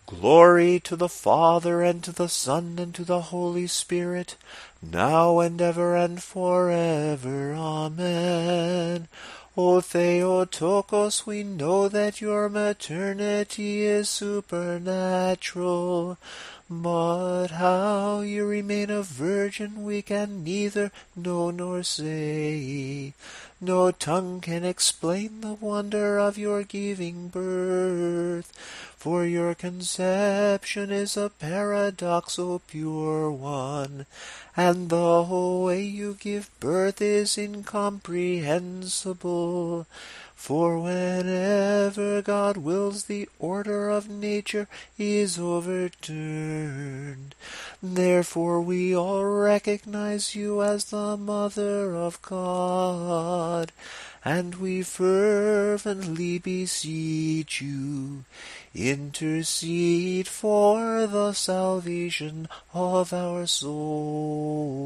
Glory to the Father, and to the Son, and to the Holy Spirit, now and ever and forever. Amen. O Theotokos, we know that your maternity is supernatural, but how you remain a virgin we can neither know nor say. No tongue can explain the wonder of your giving birth, for your conception is a paradoxal pure one, and the whole way you give birth is incomprehensible. For whenever God wills, the order of nature is overturned. Therefore we all recognize you as the Mother of God, and we fervently beseech you, intercede for the salvation of our souls.